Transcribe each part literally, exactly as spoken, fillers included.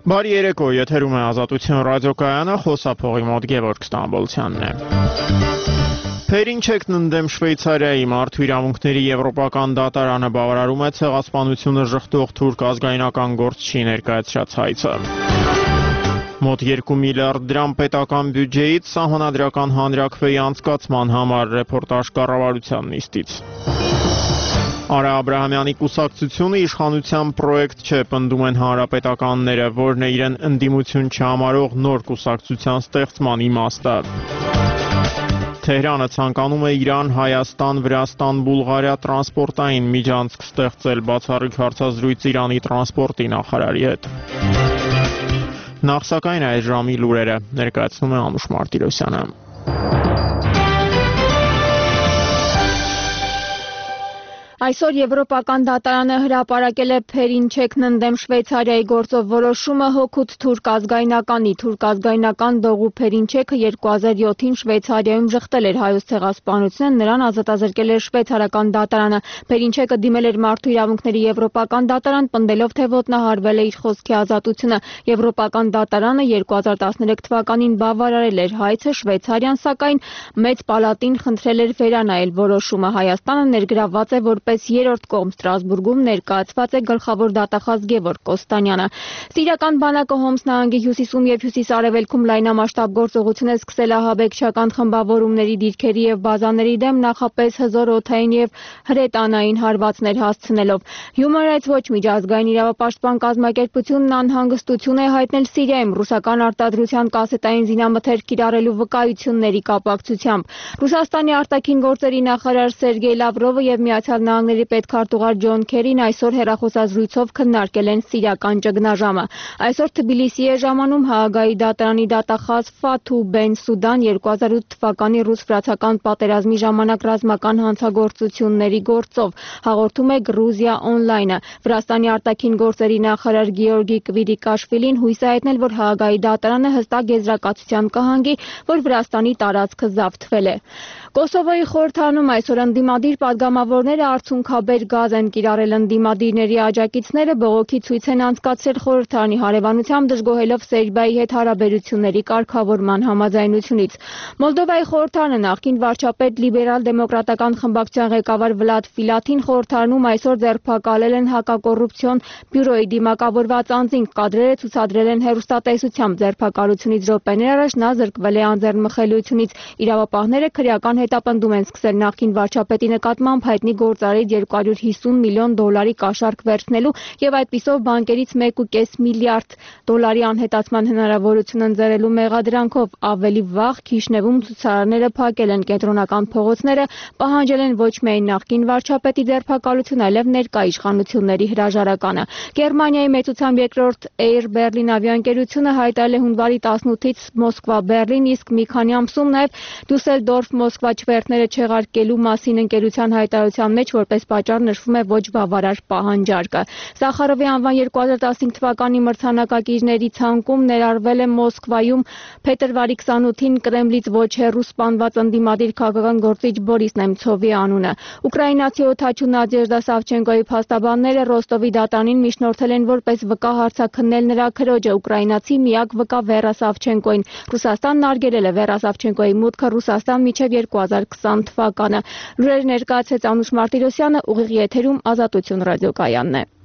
Բարի երեկո, եթերում է Ազատություն ռադիոկայանը, խոսափողի մոտ Գևորգ Ստամբոլցյանն է։ Փերինչեքն ընդդեմ Շվեյցարիայի մարդու իրավունքների եվրոպական դատարանը բավարարում է ցեղասպանությունը ժխտող թուրք ազգայնական գործչի ներկայացրած հայցը։ Մոտ երկու միլիարդ դրամ պետական բյուջեից սահմանադրական հանրաքվեի անցկացման համար ռեպորտաժ կառավարության նիստից։ Արա Աբրահամյանի կուսակցությունը իշխանության պրոյեկտ չէ, պնդում են հանրապետականները, որն է իրեն ընդդիմություն չհամարող նոր կուսակցության ստեղծման իմաստը։ Թեհրանը ցանկանում է Իրան, Հայաստան, Վրաստան, Բուլղարիա տրանսպորտային միջանցք ստեղծել, բացառիկ հարցազրույց Իրանի տրանսպորտի նախարարի հետ։ Նախ սակայն այս ժամի լուրերը ներկայացնում է Անուշ Մարտիրոսյանը։ Այսօր Եվրոպական դատարանը հրապարակել է Փերինչեքն ընդդեմ Շվեյցարիայի գործով որոշումը հօգուտ թուրք ազգայնականի։ Թուրք ազգայնական Դողու Փերինչեքը երկու հազար յոթին Շվեյցարիայում ժխտել էր հայոց ցեղասպանությունը, նրան ազատազրկել էր շվեյցարական դատարանը։ Փերինչեքը դիմել էր մարդու իրավունքների Եվրոպական դատարան, պնդելով, թե ոտնահարվել է իր խոսքի ազատությունը։ Եվրոպական դատարանը երկու հազար տասներեք թվականին բավարարել էր հայցը, Շվեյցարիան սակայն մեծ պալատին խնդրել էր վերանայել որոշումը։ Հայաստանը ներգրավված է որպես երրորդ կողմ Ստրասբուրգում, ներկայացված է գլխավոր դատախազ Գևորգ Կոստանյանը։ Սիրիական բանակը Հոմս նահանգի հյուսիսում եւ հյուսիս-արևելքում լայնամասշտաբ գործողություն է սկսել ահաբեկչական խմբավորումների դիրքերի եւ բազաների դեմ, նախապես հզոր օդային եւ հրետանային հարվածներ հասցնելով։ Human Rights Watch միջազգային իրավապաշտպան կազմակերպությունն անհանգստություն է հայտնել Սիրիայում ռուսական արտադրության կասետային զինամթերք կիրառելու վկայությունների կապակցությամբ։ Ռուսաստանի արտաքին գործերի նախարար Սերգեյ Լավրովը եւ Միացյալ Նահանգների պետքարտուղար Ջոն Քերին այսօր հեռախոսազրույցով քննարկել են սիրիական ճգնաժամը։ Այսօր Թբիլիսի է ժամանում Հաագայի դատարանի դատախազ Ֆաթու Բեն Սուդան երկու հազար ութ թվականի ռուս-վրացական պատերազմի ժամանակ ռազմական հանցագործությունների գործով, հաղորդում է Գրուզիա օնլայնը։ Վրաստանի արտաքին գործերի նախարար Գեորգի Կվիրիկաշվիլին հույս է հայտնել, որ Հաագայի դատարանը հստակ եզրակացության կհանգի, որ Վրաստանի տարածքը զավթվել է։ Կոսովոյի խորհրդարանում այսօր ընդդիմադիր պատգամավորները արցունքաբեր գազ են կիրառել ընդդիմադիրների աջակիցները բողոքի ցույց են անցկացրել խորհրդարանի հարևանությամբ, դժգոհելով Սերբիայի հետ հարաբերությունների կարգավորման համաձայնությունից։ Մոլդովայի խորհրդարանը նախկին վարչապետ լիբերալ դեմոկրատական խմբակցության ղեկավար Վլադ Ֆիլաթին խորհրդարանում այսօր ձերբակալել են հակակոռուպցիոն բյուրոյի դիմակավորված անձին, կադրերը ցուցադրել են հեռուստատեսությամբ։ Ձերբակալությունից րոպեներ առաջ նա զրկվել է անձեռնմխելիությունից։ Իրավապահները քրեական հետապնդում են սկսել նախկին վարչապետի նկատմամբ հայտնի գործարարից երկու հարյուր հիսուն միլիոն դոլարի կաշառք վերցնելու եւ այդպիսով բանկերից մեկ ու կես միլիարդ դոլարի անհետացման հնարավորություն ընձեռելու մեղադրանքով։ Ավելի վաղ Քիշնևում ցուցարարները փակել են կենտրոնական փողոցները, պահանջել են ոչ միայն նախկին վարչապետի ձերբակալություն, այլև ներկա իշխանությունների հրաժարականը։ Գերմանիայի մեծությամբ երկրորդ Air Berlin ավիաընկերությունը հայտարարել է հունվարի տասնութից Մոսկվա-Բեռլին, իսկ մի քանի ամսում նաեւ Դուսելդորֆ-Մոսկվա չվերթները չեղարկելու մասին ընկերության հայտարարության մեջ որպես պատճառ նշվում է ոչ բավարար պահանջարկը։ Սախարովի անվան երկու հազար տասնհինգ թվականի մրցանակակիրների ցանկում ներառվել է Մոսկվայում փետրվարի քսանութին Կրեմլից ոչ հեռու սպանված ընդդիմադիր քաղաքական գործիչ Բորիս Նեմցովի անունը։ Ուկրաինացի օդաչու Նադեժդա Սավչենկոյի փաստաբանները Ռոստովի դատարանին միջնորդել են որպես վկա հարցաքննել նրա քրոջը, ուկրաինացի միակ վկա Վերա Սավչենկոին։ Ռուսաստանն արգելել է Վերա Սավչենկոյի մուտքը Ռուսաստան մինչև երկու հազար քսան թվականը։ Լուրեր ներկայացրեց Անուշ Մարտիրոսյանը, ուղիղ եթերում Ազատություն ռադիոկայանն է։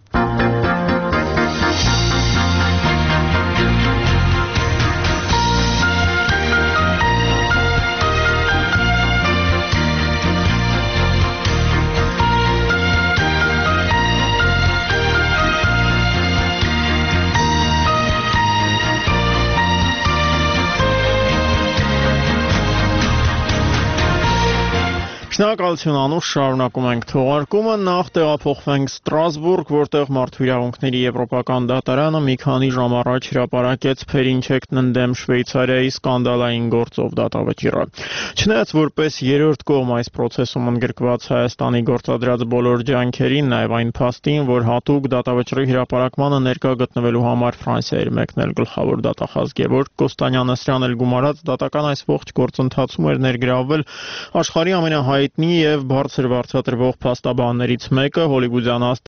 Շնորհակալություն Անուշ, շարունակում ենք թողարկումը, նախ տեղափոխվենք Ստրասբուրգ, որտեղ մարդու իրավունքների եվրոպական դատարանը մի քանի ժամ առաջ հրապարակեց Փերինչեքն ընդդեմ Շվեյցարիայի սկանդալային գործով դատավճիռը։ Չնայած որպես երրորդ կողմ այս process-ում ընդգրկված Հայաստանի գործադրած բոլոր ջանքերին, նաև այն փաստին, որ հատուկ դատավճիռի հրապարակմանը ներկա գտնվելու համար Ֆրանսիա էր մեկնել գլխավոր դատախազ Գևորգ Կոստանյանը, սրան էլ գումարած դատական այս ողջ գործընթացում էր ներգրավվել աշխարհի ամենահայտնի եւ բարձր վարձատրվող փաստաբաններից մեկը, հոլիվուդյան